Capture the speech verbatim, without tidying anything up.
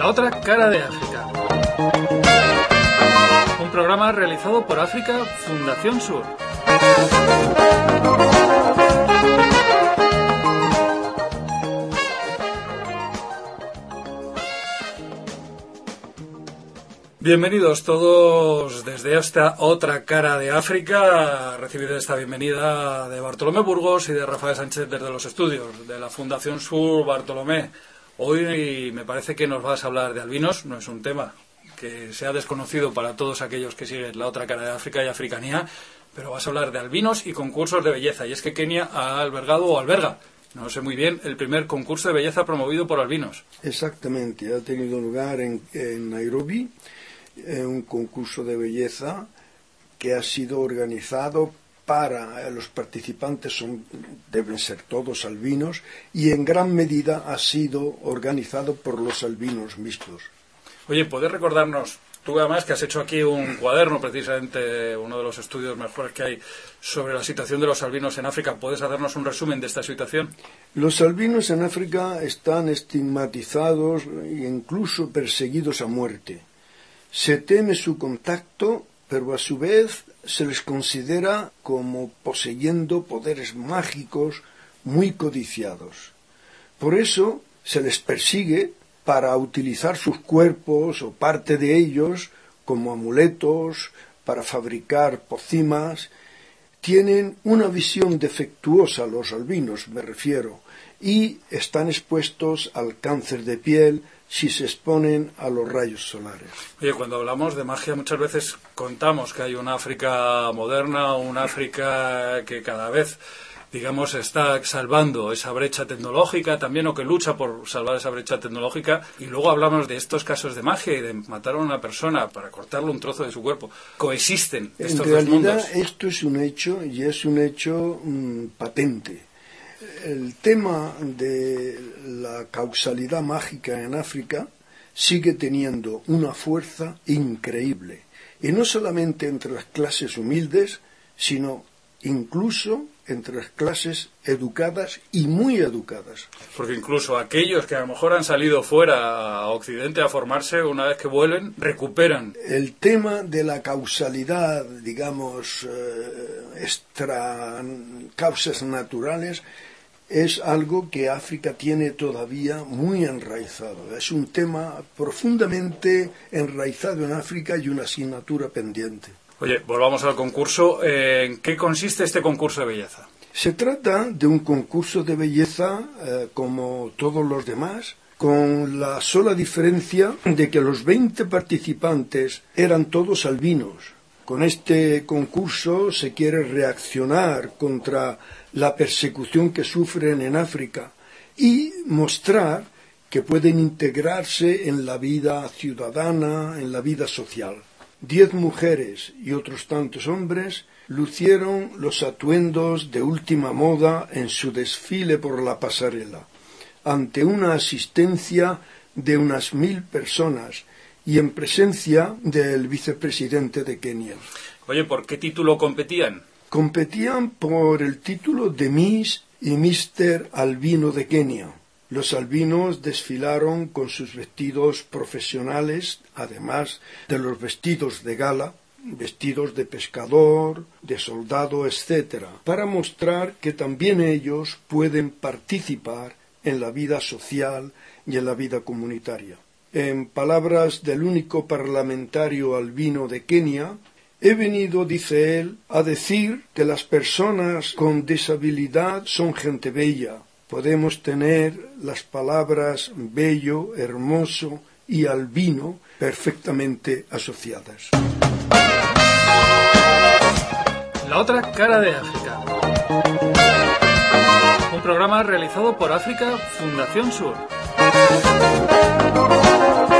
La otra cara de África. Un programa realizado por África Fundación Sur. Bienvenidos todos desde esta otra cara de África. Recibid esta bienvenida de Bartolomé Burgos y de Rafael Sánchez desde los estudios de la Fundación Sur. Bartolomé, hoy me parece que nos vas a hablar de albinos. No es un tema que sea desconocido para todos aquellos que siguen la otra cara de África y africanía, pero vas a hablar de albinos y concursos de belleza. Y es que Kenia ha albergado o alberga, no sé muy bien, el primer concurso de belleza promovido por albinos. Exactamente, ha tenido lugar en, en Nairobi, eh, un concurso de belleza que ha sido organizado para, eh, los participantes son, deben ser todos albinos, y en gran medida ha sido organizado por los albinos mismos. Oye, ¿puedes recordarnos, tú además que has hecho aquí un cuaderno, precisamente uno de los estudios mejores que hay sobre la situación de los albinos en África, ¿puedes hacernos un resumen de esta situación? Los albinos en África están estigmatizados e incluso perseguidos a muerte. Se teme su contacto, pero a su vez se les considera como poseyendo poderes mágicos muy codiciados. Por eso se les persigue para utilizar sus cuerpos o parte de ellos como amuletos, para fabricar pócimas. Tienen una visión defectuosa los albinos, me refiero, y están expuestos al cáncer de piel si se exponen a los rayos solares. Oye, cuando hablamos de magia muchas veces contamos que hay una África moderna, una África que cada vez, digamos, está salvando esa brecha tecnológica también, o que lucha por salvar esa brecha tecnológica, y luego hablamos de estos casos de magia y de matar a una persona para cortarle un trozo de su cuerpo. Coexisten estos dos mundos. En realidad esto es un hecho, y es un hecho mmm, patente. El tema de la causalidad mágica en África sigue teniendo una fuerza increíble, y no solamente entre las clases humildes, sino incluso entre las clases educadas y muy educadas. Porque incluso aquellos que a lo mejor han salido fuera a Occidente a formarse, una vez que vuelven, recuperan. El tema de la causalidad, digamos, eh, extra causas naturales, es algo que África tiene todavía muy enraizado. Es un tema profundamente enraizado en África y una asignatura pendiente. Oye, volvamos al concurso. ¿En qué consiste este concurso de belleza? Se trata de un concurso de belleza eh, como todos los demás, con la sola diferencia de que los veinte participantes eran todos albinos. Con este concurso se quiere reaccionar contra la persecución que sufren en África y mostrar que pueden integrarse en la vida ciudadana, en la vida social. Diez mujeres y otros tantos hombres lucieron los atuendos de última moda en su desfile por la pasarela, ante una asistencia de unas mil personas y en presencia del vicepresidente de Kenia. Oye, ¿por qué título competían? Competían por el título de Miss y míster Albino de Kenia. Los albinos desfilaron con sus vestidos profesionales, además de los vestidos de gala, vestidos de pescador, de soldado, etcétera, para mostrar que también ellos pueden participar en la vida social y en la vida comunitaria. En palabras del único parlamentario albino de Kenia, he venido, dice él, a decir que las personas con disabilidad son gente bella. Podemos tener las palabras bello, hermoso y albino perfectamente asociadas. La otra cara de África. Un programa realizado por África Fundación Sur.